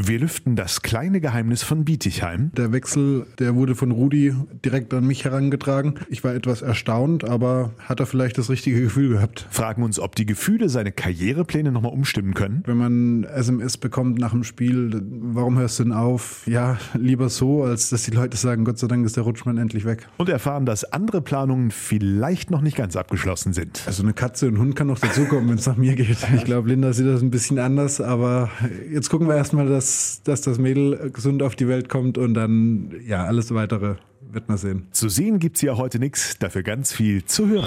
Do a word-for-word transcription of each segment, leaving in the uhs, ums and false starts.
Wir lüften das kleine Geheimnis von Bietigheim. Der Wechsel, der wurde von Rudi direkt an mich herangetragen. Ich war etwas erstaunt, aber hat er vielleicht das richtige Gefühl gehabt. Fragen uns, ob die Gefühle seine Karrierepläne nochmal umstimmen können. Wenn man S M S bekommt nach dem Spiel, warum hörst du denn auf? Ja, lieber so, als dass die Leute sagen, Gott sei Dank ist der Rutschmann endlich weg. Und erfahren, dass andere Planungen vielleicht noch nicht ganz abgeschlossen sind. Also eine Katze und ein Hund kann noch dazukommen, wenn es nach mir geht. Ich glaube, Linda sieht das ein bisschen anders, aber jetzt gucken wir erstmal, dass Dass, dass das Mädel gesund auf die Welt kommt und dann, ja, alles Weitere wird man sehen. Zu sehen gibt's ja heute nichts, dafür ganz viel zu hören.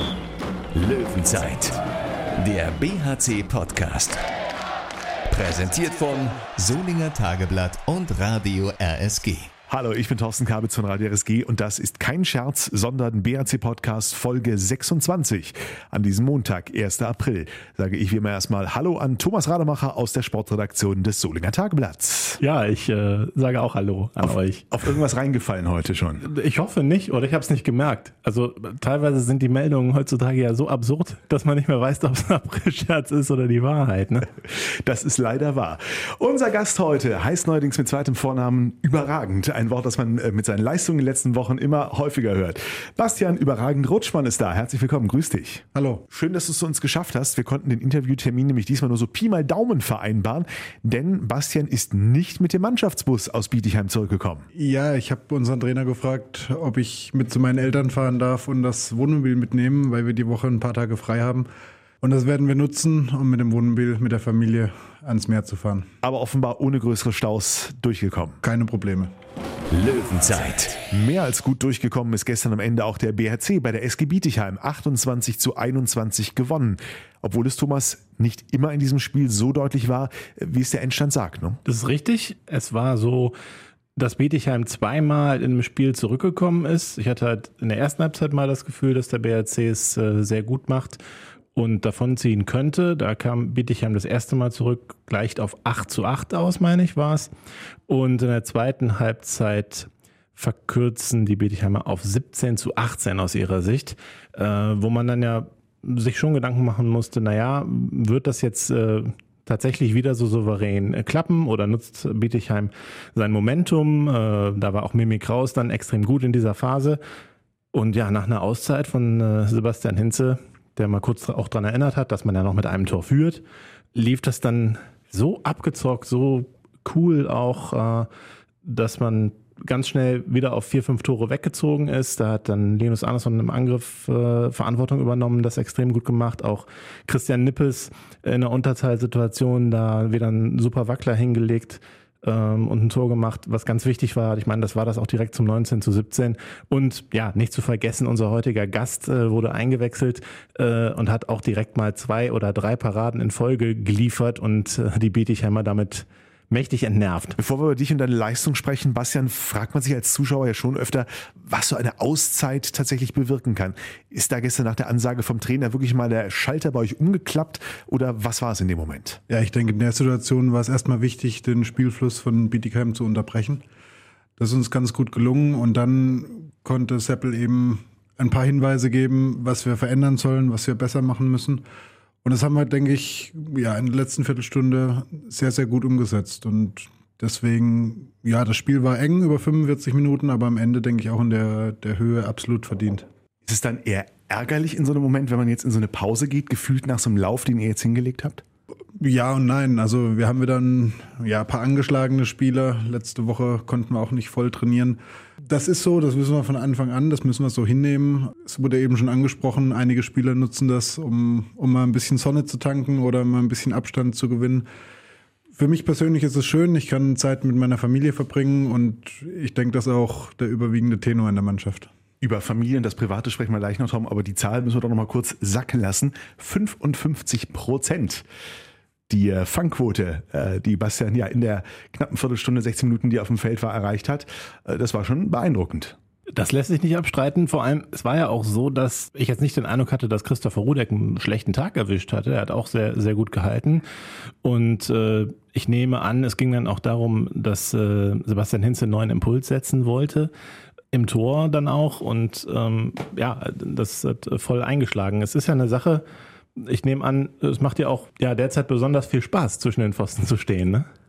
Löwenzeit, der B H C-Podcast. Präsentiert von Solinger Tageblatt und Radio R S G. Hallo, ich bin Thorsten Kabitz von Radio R S G und das ist kein Scherz, sondern B H C-Podcast Folge sechsundzwanzig. An diesem Montag, ersten April, sage ich wie immer erstmal Hallo an Thomas Rademacher aus der Sportredaktion des Solinger Tageblatts. Ja, ich äh, sage auch Hallo an auf, euch. Auf irgendwas reingefallen heute schon? Ich hoffe nicht oder ich habe es nicht gemerkt. Also teilweise sind die Meldungen heutzutage ja so absurd, dass man nicht mehr weiß, ob es ein April-Scherz ist oder die Wahrheit. Ne? Das ist leider wahr. Unser Gast heute heißt neuerdings mit zweitem Vornamen überragend. Ein Wort, das man mit seinen Leistungen in den letzten Wochen immer häufiger hört. Bastian überragend Rutschmann ist da. Herzlich willkommen. Grüß dich. Hallo. Schön, dass du es zu uns geschafft hast. Wir konnten den Interviewtermin nämlich diesmal nur so Pi mal Daumen vereinbaren, denn Bastian ist nicht mit dem Mannschaftsbus aus Bietigheim zurückgekommen. Ja, ich habe unseren Trainer gefragt, ob ich mit zu meinen Eltern fahren darf und das Wohnmobil mitnehmen, weil wir die Woche ein paar Tage frei haben. Und das werden wir nutzen, um mit dem Wohnmobil mit der Familie ans Meer zu fahren. Aber offenbar ohne größere Staus durchgekommen. Keine Probleme. Löwenzeit. Mehr als gut durchgekommen ist gestern am Ende auch der B H C bei der S G Bietigheim. achtundzwanzig zu einundzwanzig gewonnen. Obwohl es, Thomas, nicht immer in diesem Spiel so deutlich war, wie es der Endstand sagt. Ne? Das ist richtig. Es war so, dass Bietigheim zweimal in einem Spiel zurückgekommen ist. Ich hatte halt in der ersten Halbzeit mal das Gefühl, dass der B H C es äh, sehr gut macht und davonziehen könnte. Da kam Bietigheim das erste Mal zurück, gleicht auf acht zu acht aus, meine ich, war es. Und in der zweiten Halbzeit verkürzen die Bietigheimer auf siebzehn zu achtzehn aus ihrer Sicht, äh, wo man dann ja sich schon Gedanken machen musste, naja, wird das jetzt äh, tatsächlich wieder so souverän äh, klappen oder nutzt Bietigheim sein Momentum? Äh, da war auch Mimi Kraus dann extrem gut in dieser Phase. Und ja, nach einer Auszeit von äh, Sebastian Hinze, der mal kurz auch daran erinnert hat, dass man ja noch mit einem Tor führt, lief das dann so abgezockt, so cool auch, äh, dass man ganz schnell wieder auf vier, fünf Tore weggezogen ist. Da hat dann Linus Arneson im Angriff äh, Verantwortung übernommen, das extrem gut gemacht. Auch Christian Nippes in einer Unterzahlsituation da wieder einen super Wackler hingelegt ähm, und ein Tor gemacht, was ganz wichtig war. Ich meine, das war das auch direkt zum neunzehn zu siebzehn. Und ja, nicht zu vergessen, unser heutiger Gast äh, wurde eingewechselt äh, und hat auch direkt mal zwei oder drei Paraden in Folge geliefert und äh, die Bietigheimer damit mächtig entnervt. Bevor wir über dich und deine Leistung sprechen, Bastian, fragt man sich als Zuschauer ja schon öfter, was so eine Auszeit tatsächlich bewirken kann. Ist da gestern nach der Ansage vom Trainer wirklich mal der Schalter bei euch umgeklappt oder was war es in dem Moment? Ja, ich denke, in der Situation war es erstmal wichtig, den Spielfluss von Bietigheim zu unterbrechen. Das ist uns ganz gut gelungen und dann konnte Seppel eben ein paar Hinweise geben, was wir verändern sollen, was wir besser machen müssen. Und das haben wir, denke ich, ja, in der letzten Viertelstunde sehr, sehr gut umgesetzt. Und deswegen, ja, das Spiel war eng über fünfundvierzig Minuten, aber am Ende, denke ich, auch in der, der Höhe absolut verdient. Ist es dann eher ärgerlich in so einem Moment, wenn man jetzt in so eine Pause geht, gefühlt nach so einem Lauf, den ihr jetzt hingelegt habt? Ja und nein. Also wir haben wieder ein, ja, ein paar angeschlagene Spieler. Letzte Woche konnten wir auch nicht voll trainieren. Das ist so, das wissen wir von Anfang an, das müssen wir so hinnehmen. Es wurde eben schon angesprochen, einige Spieler nutzen das, um, um mal ein bisschen Sonne zu tanken oder mal ein bisschen Abstand zu gewinnen. Für mich persönlich ist es schön, ich kann Zeit mit meiner Familie verbringen und ich denke, das ist auch der überwiegende Tenor in der Mannschaft. Über Familie und das Private sprechen wir gleich noch, Tom, aber die Zahl müssen wir doch noch mal kurz sacken lassen. fünfundfünfzig Prozent. Die Fangquote, die Bastian ja in der knappen Viertelstunde, sechzehn Minuten, die er auf dem Feld war, erreicht hat, das war schon beeindruckend. Das lässt sich nicht abstreiten. Vor allem, es war ja auch so, dass ich jetzt nicht den Eindruck hatte, dass Christopher Rudek einen schlechten Tag erwischt hatte. Er hat auch sehr, sehr gut gehalten. Und äh, ich nehme an, es ging dann auch darum, dass äh, Sebastian Hinze einen neuen Impuls setzen wollte. Im Tor dann auch. Und ähm, ja, das hat voll eingeschlagen. Es ist ja eine Sache, ich nehme an, es macht dir auch ja derzeit besonders viel Spaß, zwischen den Pfosten zu stehen, ne?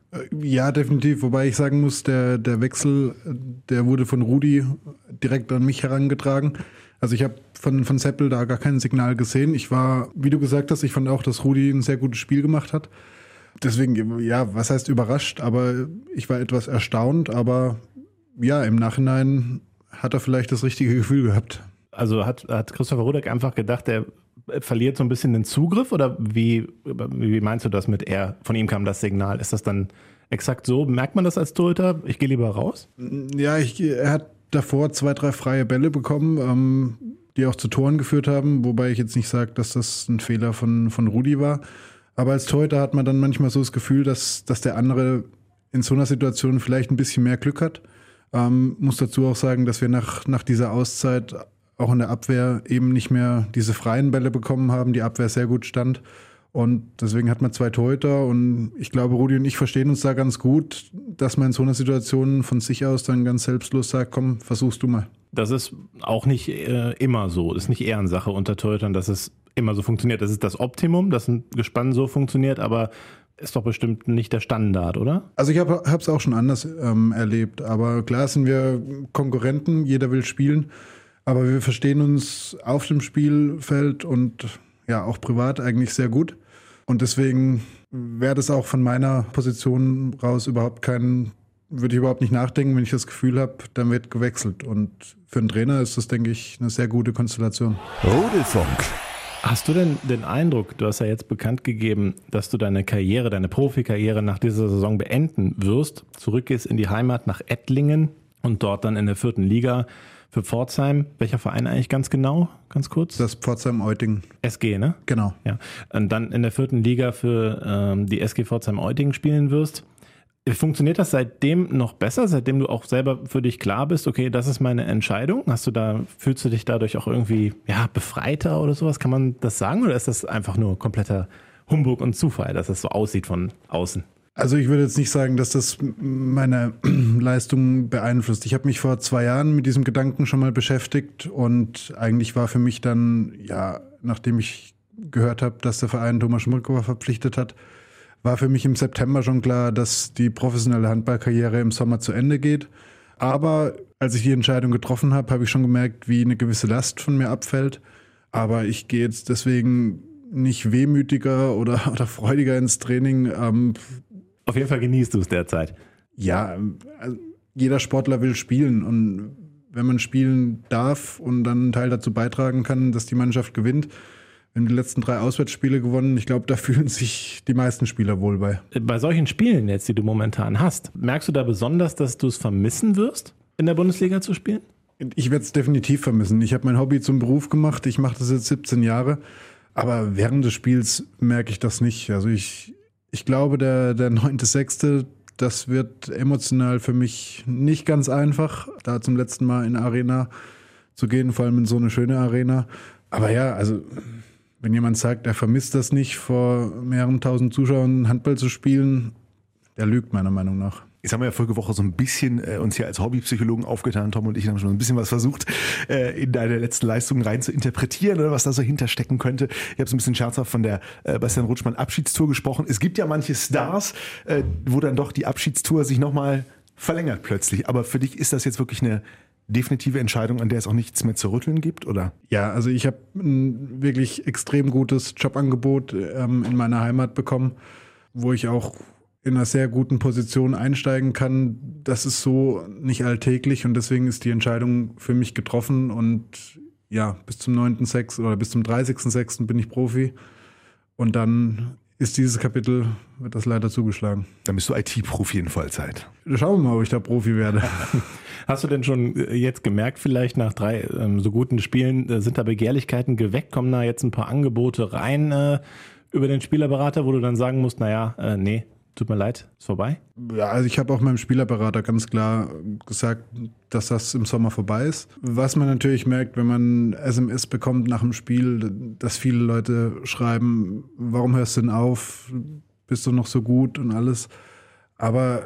Ja, definitiv. Wobei ich sagen muss, der, der Wechsel, der wurde von Rudi direkt an mich herangetragen. Also ich habe von, von Seppel da gar kein Signal gesehen. Ich war, wie du gesagt hast, ich fand auch, dass Rudi ein sehr gutes Spiel gemacht hat. Deswegen, ja, was heißt überrascht, aber ich war etwas erstaunt. Aber ja, im Nachhinein hat er vielleicht das richtige Gefühl gehabt. Also hat, hat Christopher Rudek einfach gedacht, er verliert so ein bisschen den Zugriff? Oder wie, wie meinst du das mit er? Von ihm kam das Signal. Ist das dann exakt so? Merkt man das als Torhüter? Ich gehe lieber raus? Ja, ich, er hat davor zwei, drei freie Bälle bekommen, ähm, die auch zu Toren geführt haben. Wobei ich jetzt nicht sage, dass das ein Fehler von, von Rudi war. Aber als Torhüter hat man dann manchmal so das Gefühl, dass, dass der andere in so einer Situation vielleicht ein bisschen mehr Glück hat. Ähm, muss dazu auch sagen, dass wir nach, nach dieser Auszeit auch in der Abwehr eben nicht mehr diese freien Bälle bekommen haben, die Abwehr sehr gut stand. Und deswegen hat man zwei Torhüter und ich glaube, Rudi und ich verstehen uns da ganz gut, dass man in so einer Situation von sich aus dann ganz selbstlos sagt, komm, versuchst du mal. Das ist auch nicht äh, immer so. Das ist nicht Ehrensache unter Torhütern, dass es immer so funktioniert. Das ist das Optimum, dass ein Gespann so funktioniert, aber ist doch bestimmt nicht der Standard, oder? Also ich habe es auch schon anders ähm, erlebt, aber klar sind wir Konkurrenten, jeder will spielen. Aber wir verstehen uns auf dem Spielfeld und ja auch privat eigentlich sehr gut. Und deswegen wäre das auch von meiner Position raus überhaupt kein, würde ich überhaupt nicht nachdenken, wenn ich das Gefühl habe, dann wird gewechselt. Und für einen Trainer ist das, denke ich, eine sehr gute Konstellation. Rudelfunk. Hast du denn den Eindruck, du hast ja jetzt bekannt gegeben, dass du deine Karriere, deine Profikarriere nach dieser Saison beenden wirst, zurückgehst in die Heimat nach Ettlingen und dort dann in der vierten Liga für Pforzheim. Welcher Verein eigentlich ganz genau? Ganz kurz? Das Pforzheim-Eutingen. S G, ne? Genau. Ja. Und dann in der vierten Liga für ähm, die S G Pforzheim-Eutingen spielen wirst. Funktioniert das seitdem noch besser, seitdem du auch selber für dich klar bist, okay, das ist meine Entscheidung? Hast du da, fühlst du dich dadurch auch irgendwie ja, befreiter oder sowas? Kann man das sagen oder ist das einfach nur kompletter Humbug und Zufall, dass es so aussieht von außen? Also ich würde jetzt nicht sagen, dass das meine Leistung beeinflusst. Ich habe mich vor zwei Jahren mit diesem Gedanken schon mal beschäftigt und eigentlich war für mich dann, ja, nachdem ich gehört habe, dass der Verein Thomas Schmolkowa verpflichtet hat, war für mich im September schon klar, dass die professionelle Handballkarriere im Sommer zu Ende geht. Aber als ich die Entscheidung getroffen habe, habe ich schon gemerkt, wie eine gewisse Last von mir abfällt. Aber ich gehe jetzt deswegen nicht wehmütiger oder, oder freudiger ins Training. Ähm, Auf jeden Fall genießt du es derzeit. Ja, also jeder Sportler will spielen und wenn man spielen darf und dann einen Teil dazu beitragen kann, dass die Mannschaft gewinnt, wir haben die letzten drei Auswärtsspiele gewonnen. Ich glaube, da fühlen sich die meisten Spieler wohl bei. Bei solchen Spielen jetzt, die du momentan hast, merkst du da besonders, dass du es vermissen wirst, in der Bundesliga zu spielen? Ich werde es definitiv vermissen. Ich habe mein Hobby zum Beruf gemacht. Ich mache das jetzt siebzehn Jahre. Aber während des Spiels merke ich das nicht. Also ich, ich glaube, der, der neunte sechste, das wird emotional für mich nicht ganz einfach, da zum letzten Mal in eine Arena zu gehen, vor allem in so eine schöne Arena. Aber ja, also wenn jemand sagt, er vermisst das nicht, vor mehreren tausend Zuschauern Handball zu spielen, der lügt meiner Meinung nach. Jetzt haben wir ja vorige Woche so ein bisschen äh, uns hier als Hobbypsychologen aufgetan, Tom und ich haben schon ein bisschen was versucht, äh, in deine letzten Leistungen rein zu interpretieren oder was da so hinterstecken könnte. Ich habe so ein bisschen scherzhaft von der äh, Bastian Rutschmann Abschiedstour gesprochen. Es gibt ja manche Stars, äh, wo dann doch die Abschiedstour sich nochmal verlängert plötzlich. Aber für dich ist das jetzt wirklich eine definitive Entscheidung, an der es auch nichts mehr zu rütteln gibt, oder? Ja, also ich habe ein wirklich extrem gutes Jobangebot ähm, in meiner Heimat bekommen, wo ich auch in einer sehr guten Position einsteigen kann. Das ist so nicht alltäglich und deswegen ist die Entscheidung für mich getroffen und ja, bis zum neunten sechsten oder bis zum dreißigsten sechsten bin ich Profi und dann ist dieses Kapitel, wird das leider zugeschlagen. Dann bist du I T-Profi in Vollzeit. Schauen wir mal, ob ich da Profi werde. Hast du denn schon jetzt gemerkt, vielleicht nach drei ähm, so guten Spielen, äh, sind da Begehrlichkeiten geweckt? Kommen da jetzt ein paar Angebote rein äh, über den Spielerberater, wo du dann sagen musst, naja, äh, nee, tut mir leid, ist vorbei? Ja, also ich habe auch meinem Spielerberater ganz klar gesagt, dass das im Sommer vorbei ist. Was man natürlich merkt, wenn man S M S bekommt nach dem Spiel, dass viele Leute schreiben, warum hörst du denn auf? Bist du noch so gut und alles? Aber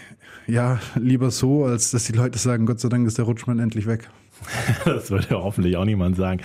ja, lieber so, als dass die Leute sagen, Gott sei Dank ist der Rutschmann endlich weg. Das würde ja hoffentlich auch niemand sagen.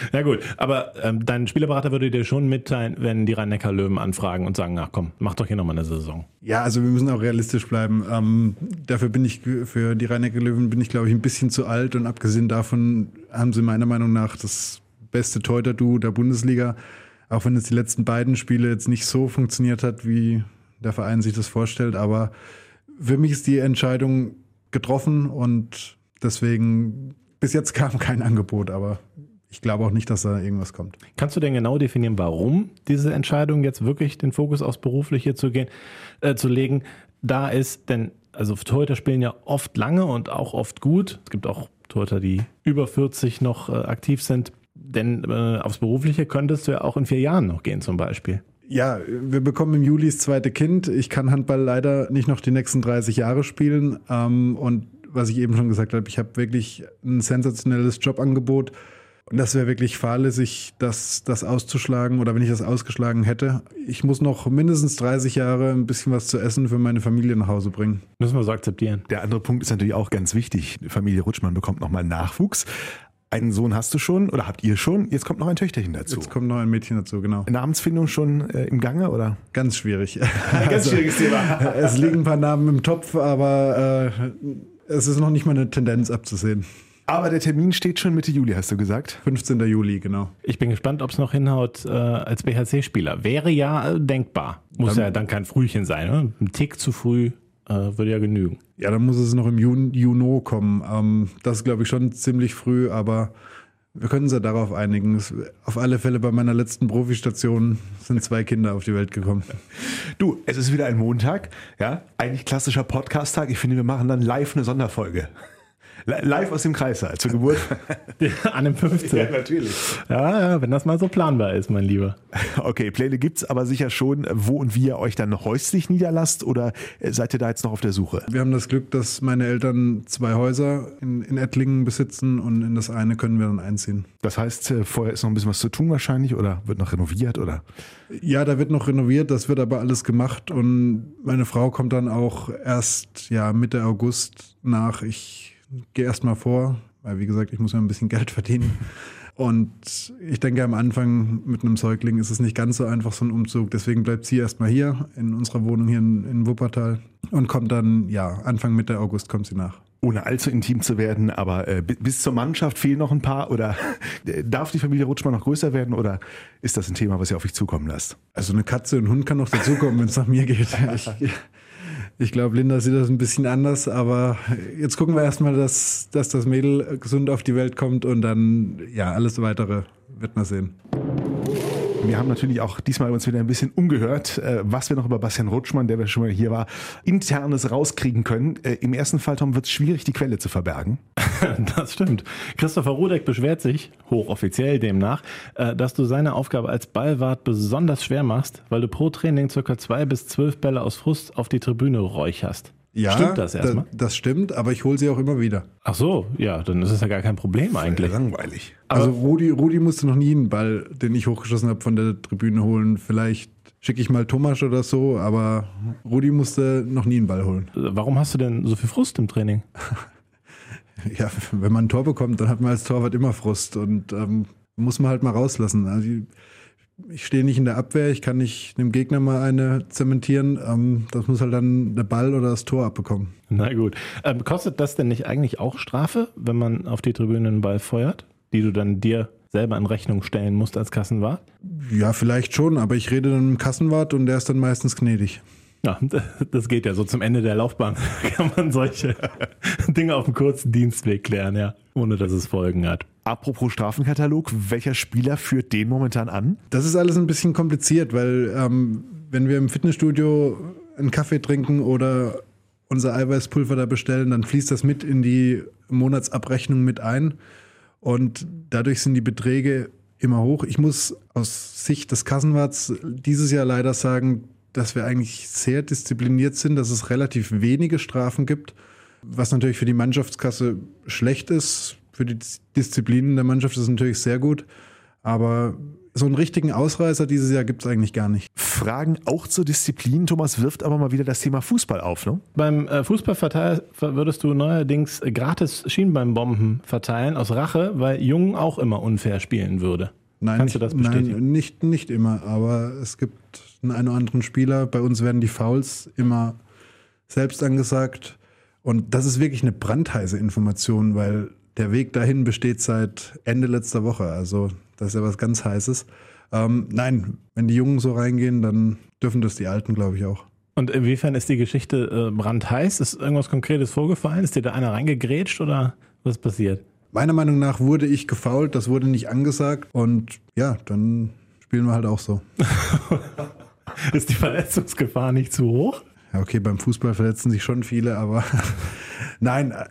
Na gut, aber ähm, dein Spielerberater würde dir schon mitteilen, wenn die Rhein-Neckar-Löwen anfragen und sagen, ach komm, mach doch hier nochmal eine Saison. Ja, also wir müssen auch realistisch bleiben. Ähm, dafür bin ich, für die Rhein-Neckar-Löwen bin ich, glaube ich, ein bisschen zu alt und abgesehen davon haben sie meiner Meinung nach das beste Torhüter-Duo der Bundesliga, auch wenn es die letzten beiden Spiele jetzt nicht so funktioniert hat, wie der Verein sich das vorstellt, aber für mich ist die Entscheidung getroffen und deswegen, bis jetzt kam kein Angebot, aber ich glaube auch nicht, dass da irgendwas kommt. Kannst du denn genau definieren, warum diese Entscheidung jetzt wirklich den Fokus aufs Berufliche zu gehen, äh, zu legen, da ist? Denn also Torhüter spielen ja oft lange und auch oft gut. Es gibt auch Torhüter, die über vierzig noch äh, aktiv sind. Denn äh, aufs Berufliche könntest du ja auch in vier Jahren noch gehen zum Beispiel. Ja, wir bekommen im Juli das zweite Kind. Ich kann Handball leider nicht noch die nächsten dreißig Jahre spielen. Ähm, und was ich eben schon gesagt habe, ich habe wirklich ein sensationelles Jobangebot. Und das wäre wirklich fahrlässig, das, das auszuschlagen oder wenn ich das ausgeschlagen hätte. Ich muss noch mindestens dreißig Jahre ein bisschen was zu essen für meine Familie nach Hause bringen. Müssen wir so akzeptieren. Der andere Punkt ist natürlich auch ganz wichtig. Die Familie Rutschmann bekommt nochmal Nachwuchs. Einen Sohn hast du schon oder habt ihr schon? Jetzt kommt noch ein Töchterchen dazu. Jetzt kommt noch ein Mädchen dazu, genau. Namensfindung schon äh, im Gange, oder? Ganz schwierig. Ein ganz schwieriges Thema. Es liegen ein paar Namen im Topf, aber äh, es ist noch nicht mal eine Tendenz abzusehen. Aber der Termin steht schon Mitte Juli, hast du gesagt? fünfzehnten Juli, genau. Ich bin gespannt, ob es noch hinhaut äh, als B H C-Spieler. Wäre ja äh, denkbar. Muss dann, ja dann kein Frühchen sein. Ne? Ein Tick zu früh äh, würde ja genügen. Ja, dann muss es noch im Juni, Juni kommen. Ähm, das ist, glaube ich, schon ziemlich früh, aber wir können uns ja darauf einigen. Es, auf alle Fälle bei meiner letzten Profistation sind zwei Kinder auf die Welt gekommen. Du, es ist wieder ein Montag, ja, eigentlich klassischer Podcast-Tag. Ich finde, wir machen dann live eine Sonderfolge. Live aus dem Kreissaal zur Geburt. An dem fünfzehnten Ja, natürlich. Ja, ja, wenn das mal so planbar ist, mein Lieber. Okay, Pläne gibt's aber sicher schon, wo und wie ihr euch dann häuslich niederlasst oder seid ihr da jetzt noch auf der Suche? Wir haben das Glück, dass meine Eltern zwei Häuser in, in Ettlingen besitzen und in das eine können wir dann einziehen. Das heißt, vorher ist noch ein bisschen was zu tun wahrscheinlich oder wird noch renoviert oder? Ja, da wird noch renoviert, das wird aber alles gemacht und meine Frau kommt dann auch erst ja, Mitte August nach. Ich gehe erst mal vor, weil wie gesagt, ich muss ja ein bisschen Geld verdienen. Und ich denke, am Anfang mit einem Säugling ist es nicht ganz so einfach, so ein Umzug. Deswegen bleibt sie erst mal hier in unserer Wohnung hier in, in Wuppertal und kommt dann, ja, Anfang Mitte August kommt sie nach. Ohne allzu intim zu werden, aber äh, bis zur Mannschaft fehlen noch ein paar oder darf die Familie Rutschmann noch größer werden oder ist das ein Thema, was ihr auf euch zukommen lasst? Also eine Katze und ein Hund kann noch dazukommen, wenn es nach mir geht. Ich, Ich glaube, Linda sieht das ein bisschen anders, aber jetzt gucken wir erstmal, dass, dass das Mädel gesund auf die Welt kommt und dann, ja, alles Weitere wird man sehen. Wir haben natürlich auch diesmal uns wieder ein bisschen umgehört, was wir noch über Bastian Rutschmann, der schon mal hier war, Internes rauskriegen können. Im ersten Fall, Tom, wird es schwierig, die Quelle zu verbergen. Das stimmt. Christopher Rudek beschwert sich, hochoffiziell demnach, dass du seine Aufgabe als Ballwart besonders schwer machst, weil du pro Training ca. zwei bis zwölf Bälle aus Frust auf die Tribüne räucherst. Ja, stimmt das erstmal? Da, das stimmt, aber ich hole sie auch immer wieder. Ach so, ja, dann ist es ja gar kein Problem eigentlich. Langweilig. Also Rudi, Rudi musste noch nie einen Ball, den ich hochgeschossen habe, von der Tribüne holen. Vielleicht schicke ich mal Thomas oder so, aber Rudi musste noch nie einen Ball holen. Warum hast du denn so viel Frust im Training? Ja, wenn man ein Tor bekommt, dann hat man als Torwart immer Frust und ähm, muss man halt mal rauslassen. Also ich stehe nicht in der Abwehr, ich kann nicht dem Gegner mal eine zementieren. Ähm, das muss halt dann der Ball oder das Tor abbekommen. Na gut. Ähm, kostet das denn nicht eigentlich auch Strafe, wenn man auf die Tribüne einen Ball feuert, die du dann dir selber in Rechnung stellen musst als Kassenwart? Ja, vielleicht schon, aber ich rede dann mit dem Kassenwart und der ist dann meistens gnädig. Ja, das geht ja so zum Ende der Laufbahn. Kann man solche Dinge auf dem kurzen Dienstweg klären, ja, ohne dass es Folgen hat. Apropos Strafenkatalog, welcher Spieler führt den momentan an? Das ist alles ein bisschen kompliziert, weil ähm, wenn wir im Fitnessstudio einen Kaffee trinken oder unser Eiweißpulver da bestellen, dann fließt das mit in die Monatsabrechnung mit ein und dadurch sind die Beträge immer hoch. Ich muss aus Sicht des Kassenwarts dieses Jahr leider sagen, dass wir eigentlich sehr diszipliniert sind, dass es relativ wenige Strafen gibt, was natürlich für die Mannschaftskasse schlecht ist. Für die Disziplin der Mannschaft ist es natürlich sehr gut. Aber so einen richtigen Ausreißer dieses Jahr gibt es eigentlich gar nicht. Fragen auch zur Disziplin. Thomas wirft aber mal wieder das Thema Fußball auf, ne? Beim äh, Fußballverteil würdest du neuerdings gratis Schienbeinbomben verteilen aus Rache, weil Jung auch immer unfair spielen würde. Nein, Kannst nicht, du das bestätigen? Nein, nicht, nicht immer, aber es gibt einen oder anderen Spieler. Bei uns werden die Fouls immer selbst angesagt. Und das ist wirklich eine brandheiße Information, weil der Weg dahin besteht seit Ende letzter Woche. Also das ist ja was ganz Heißes. Ähm, nein, wenn die Jungen so reingehen, dann dürfen das die Alten, glaube ich, auch. Und inwiefern ist die Geschichte äh, brandheiß? Ist irgendwas Konkretes vorgefallen? Ist dir da einer reingegrätscht oder was passiert? Meiner Meinung nach wurde ich gefoult, das wurde nicht angesagt. Und ja, dann spielen wir halt auch so. Ist die Verletzungsgefahr nicht zu hoch? Ja, okay, beim Fußball verletzen sich schon viele, aber nein, äh,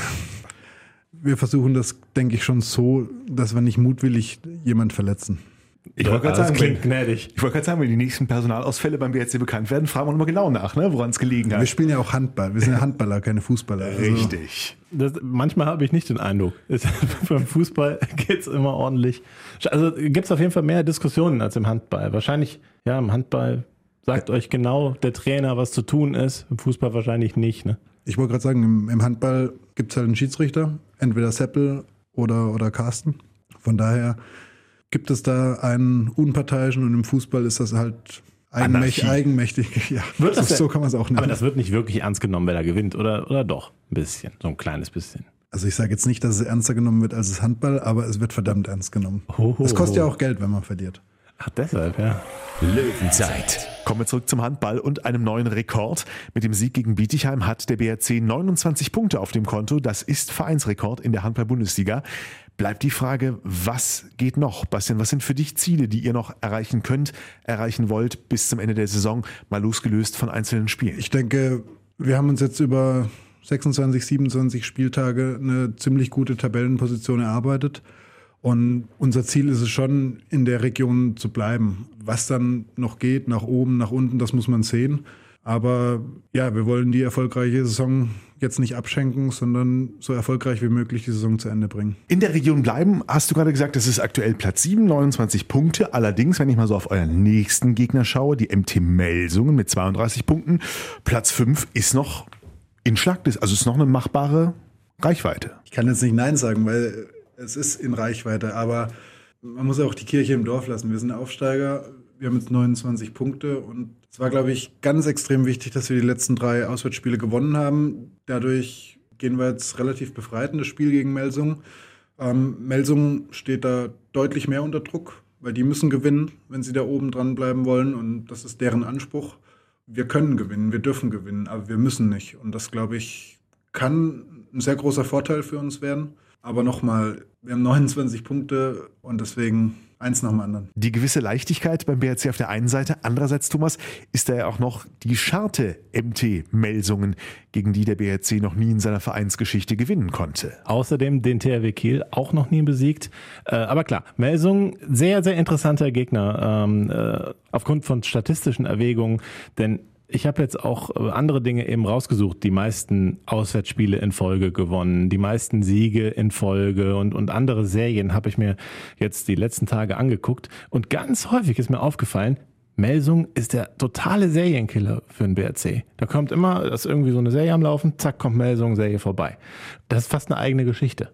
wir versuchen das, denke ich, schon so, dass wir nicht mutwillig jemand verletzen. Ich wollte gerade das sagen, klingt wenn, gnädig. ich wollte gerade sagen, wenn die nächsten Personalausfälle beim B R C bekannt werden, fragen wir nochmal genau nach, ne, woran es gelegen hat. Wir spielen ja auch Handball. Wir sind ja Handballer, keine Fußballer. Also Richtig. Das, manchmal habe ich nicht den Eindruck. Es, beim Fußball geht es immer ordentlich. Also gibt es auf jeden Fall mehr Diskussionen als im Handball. Wahrscheinlich, ja, im Handball sagt ja. euch genau der Trainer, was zu tun ist. Im Fußball wahrscheinlich nicht, ne? Ich wollte gerade sagen, im, im Handball gibt es halt einen Schiedsrichter, entweder Seppel oder, oder Carsten. Von daher gibt es da einen Unparteiischen und im Fußball ist das halt eigenmächtig. eigenmächtig. Ja, wird das so, so kann man es auch nennen. Aber das wird nicht wirklich ernst genommen, wer da gewinnt, oder, oder doch? Ein bisschen, so ein kleines bisschen. Also ich sage jetzt nicht, dass es ernster genommen wird als das Handball, aber es wird verdammt ernst genommen. Hoho. Es kostet ja auch Geld, wenn man verliert. Ach, deshalb, ja. Löwenzeit. Kommen wir zurück zum Handball und einem neuen Rekord. Mit dem Sieg gegen Bietigheim hat der B R C neunundzwanzig Punkte auf dem Konto. Das ist Vereinsrekord in der Handball-Bundesliga. Bleibt die Frage, was geht noch? Bastian, was sind für dich Ziele, die ihr noch erreichen könnt, erreichen wollt bis zum Ende der Saison, mal losgelöst von einzelnen Spielen? Ich denke, wir haben uns jetzt über sechsundzwanzig, siebenundzwanzig Spieltage eine ziemlich gute Tabellenposition erarbeitet. Und unser Ziel ist es schon, in der Region zu bleiben. Was dann noch geht, nach oben, nach unten, das muss man sehen. Aber ja, wir wollen die erfolgreiche Saison jetzt nicht abschenken, sondern so erfolgreich wie möglich die Saison zu Ende bringen. In der Region bleiben, hast du gerade gesagt, das ist aktuell Platz sieben, neunundzwanzig Punkte. Allerdings, wenn ich mal so auf euren nächsten Gegner schaue, die M T Melsungen mit zweiunddreißig Punkten, Platz fünf ist noch in Schlagdistanz, also ist noch eine machbare Reichweite. Ich kann jetzt nicht Nein sagen, weil es ist in Reichweite, aber man muss auch die Kirche im Dorf lassen. Wir sind Aufsteiger, wir haben jetzt neunundzwanzig Punkte und es war, glaube ich, ganz extrem wichtig, dass wir die letzten drei Auswärtsspiele gewonnen haben. Dadurch gehen wir jetzt relativ befreit in das Spiel gegen Melsungen. Ähm, Melsungen steht da deutlich mehr unter Druck, weil die müssen gewinnen, wenn sie da oben dran bleiben wollen und das ist deren Anspruch. Wir können gewinnen, wir dürfen gewinnen, aber wir müssen nicht und das, glaube ich, kann ein sehr großer Vorteil für uns werden. Aber nochmal, wir haben neunundzwanzig Punkte und deswegen eins nach dem anderen. Die gewisse Leichtigkeit beim B R C auf der einen Seite, andererseits, Thomas, ist da ja auch noch die Scharte M T Melsungen, gegen die der B R C noch nie in seiner Vereinsgeschichte gewinnen konnte. Außerdem den T H W Kiel auch noch nie besiegt. Äh, aber klar, Melsungen, sehr, sehr interessanter Gegner ähm, äh, aufgrund von statistischen Erwägungen, denn ich habe jetzt auch andere Dinge eben rausgesucht. Die meisten Auswärtsspiele in Folge gewonnen, die meisten Siege in Folge und, und andere Serien habe ich mir jetzt die letzten Tage angeguckt. Und ganz häufig ist mir aufgefallen, Melsungen ist der totale Serienkiller für den B R C. Da kommt immer, da ist irgendwie so eine Serie am Laufen, zack, kommt Melsungen, Serie vorbei. Das ist fast eine eigene Geschichte.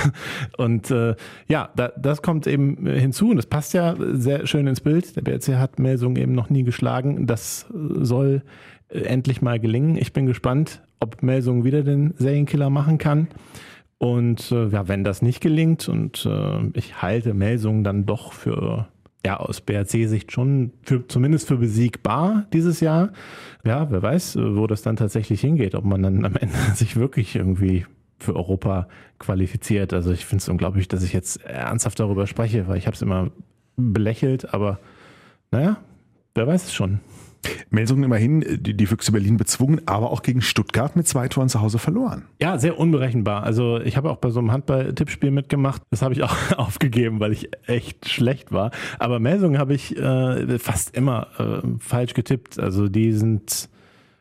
Und äh, ja, da, das kommt eben hinzu und das passt ja sehr schön ins Bild. Der B R C hat Melsungen eben noch nie geschlagen. Das soll äh, endlich mal gelingen. Ich bin gespannt, ob Melsungen wieder den Serienkiller machen kann. Und äh, ja, wenn das nicht gelingt und äh, ich halte Melsungen dann doch für... ja, aus B R C-Sicht schon für, zumindest für besiegbar dieses Jahr. Ja, wer weiß, wo das dann tatsächlich hingeht, ob man dann am Ende sich wirklich irgendwie für Europa qualifiziert. Also ich finde es unglaublich, dass ich jetzt ernsthaft darüber spreche, weil ich habe es immer belächelt, aber naja, wer weiß es schon. Melsungen immerhin die, die Füchse Berlin bezwungen, aber auch gegen Stuttgart mit zwei Toren zu Hause verloren. Ja, sehr unberechenbar. Also ich habe auch bei so einem Handball-Tippspiel mitgemacht. Das habe ich auch aufgegeben, weil ich echt schlecht war. Aber Melsungen habe ich äh, fast immer äh, falsch getippt. Also die sind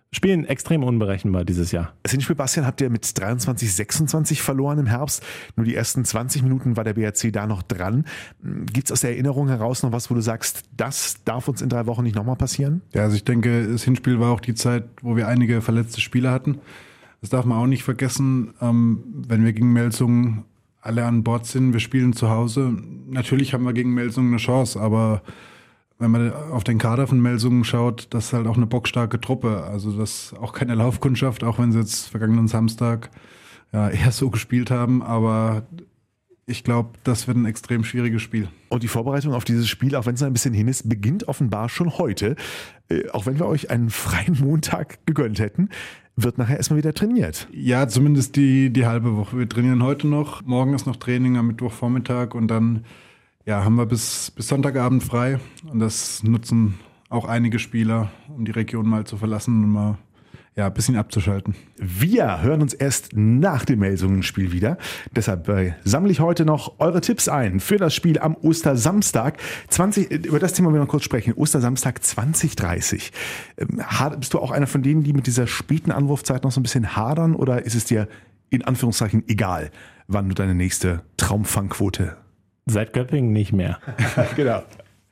spielen extrem unberechenbar dieses Jahr. Das Hinspiel, Bastian, habt ihr mit dreiundzwanzig sechsundzwanzig verloren im Herbst. Nur die ersten zwanzig Minuten war der B R C da noch dran. Gibt es aus der Erinnerung heraus noch was, wo du sagst, das darf uns in drei Wochen nicht nochmal passieren? Ja, also ich denke, das Hinspiel war auch die Zeit, wo wir einige verletzte Spieler hatten. Das darf man auch nicht vergessen, ähm, wenn wir gegen Melsungen alle an Bord sind, wir spielen zu Hause. Natürlich haben wir gegen Melsungen eine Chance, aber wenn man auf den Kader von Melsungen schaut, das ist halt auch eine bockstarke Truppe. Also das ist auch keine Laufkundschaft, auch wenn sie jetzt vergangenen Samstag ja, eher so gespielt haben. Aber ich glaube, das wird ein extrem schwieriges Spiel. Und die Vorbereitung auf dieses Spiel, auch wenn es ein bisschen hin ist, beginnt offenbar schon heute. Äh, auch wenn wir euch einen freien Montag gegönnt hätten, wird nachher erstmal wieder trainiert. Ja, zumindest die, die halbe Woche. Wir trainieren heute noch. Morgen ist noch Training am Mittwochvormittag und dann ja, haben wir bis, bis Sonntagabend frei. Und das nutzen auch einige Spieler, um die Region mal zu verlassen und mal ja, ein bisschen abzuschalten. Wir hören uns erst nach dem Melsungen-Spiel wieder. Deshalb äh, sammle ich heute noch eure Tipps ein für das Spiel am Ostersamstag. zwanzig, über das Thema wir noch kurz sprechen. Ostersamstag zwanzig dreißig. Ähm, bist du auch einer von denen, die mit dieser späten Anwurfzeit noch so ein bisschen hadern? Oder ist es dir in Anführungszeichen egal, wann du deine nächste Traumfangquote? Seit Göppingen nicht mehr. Genau.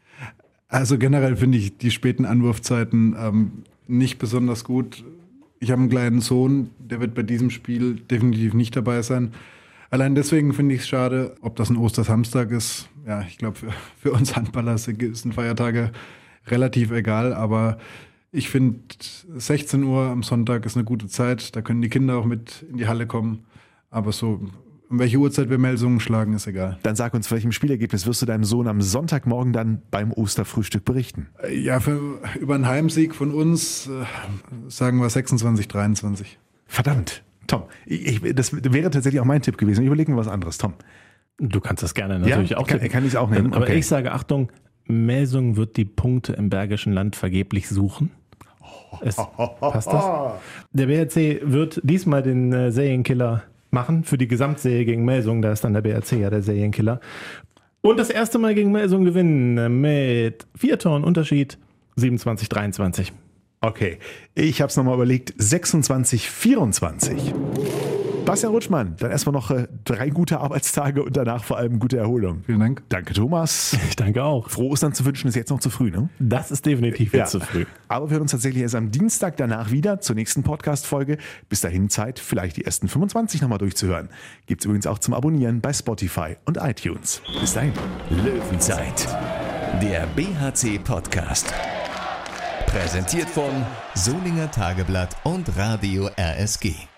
Also generell finde ich die späten Anwurfzeiten ähm, nicht besonders gut. Ich habe einen kleinen Sohn, der wird bei diesem Spiel definitiv nicht dabei sein. Allein deswegen finde ich es schade, ob das ein Ostersamstag ist. Ja, ich glaube, für, für uns Handballer sind Feiertage relativ egal, aber ich finde, sechzehn Uhr am Sonntag ist eine gute Zeit. Da können die Kinder auch mit in die Halle kommen. Aber so, um welche Uhrzeit wir Melsungen schlagen, ist egal. Dann sag uns, welchem Spielergebnis wirst du deinem Sohn am Sonntagmorgen dann beim Osterfrühstück berichten? Ja, für, über einen Heimsieg von uns äh, sagen wir sechsundzwanzig dreiundzwanzig. Verdammt, Tom, ich, das wäre tatsächlich auch mein Tipp gewesen. Ich überlege mir was anderes, Tom. Du kannst das gerne natürlich ja, auch kann, kann ich es auch nehmen. Aber okay. ich sage, Achtung, Melsungen wird die Punkte im Bergischen Land vergeblich suchen. Es, passt das? Der B R C wird diesmal den äh, Serienkiller machen für die Gesamtserie gegen Melsungen. Da ist dann der B R C ja der Serienkiller. Und das erste Mal gegen Melsungen gewinnen mit vier Toren Unterschied, siebenundzwanzig dreiundzwanzig. Okay, ich habe es nochmal überlegt, sechsundzwanzig vierundzwanzig. Bastian Rutschmann, dann erstmal noch äh, drei gute Arbeitstage und danach vor allem gute Erholung. Vielen Dank. Danke, Thomas. Ich danke auch. Frohe Ostern zu wünschen ist jetzt noch zu früh, ne? Das ist definitiv jetzt ja. zu früh. Aber wir hören uns tatsächlich erst am Dienstag danach wieder zur nächsten Podcast-Folge. Bis dahin Zeit, vielleicht die ersten fünfundzwanzig nochmal durchzuhören. Gibt's übrigens auch zum Abonnieren bei Spotify und iTunes. Bis dahin. Löwenzeit, der B H C-Podcast. Präsentiert von Solinger Tageblatt und Radio R S G.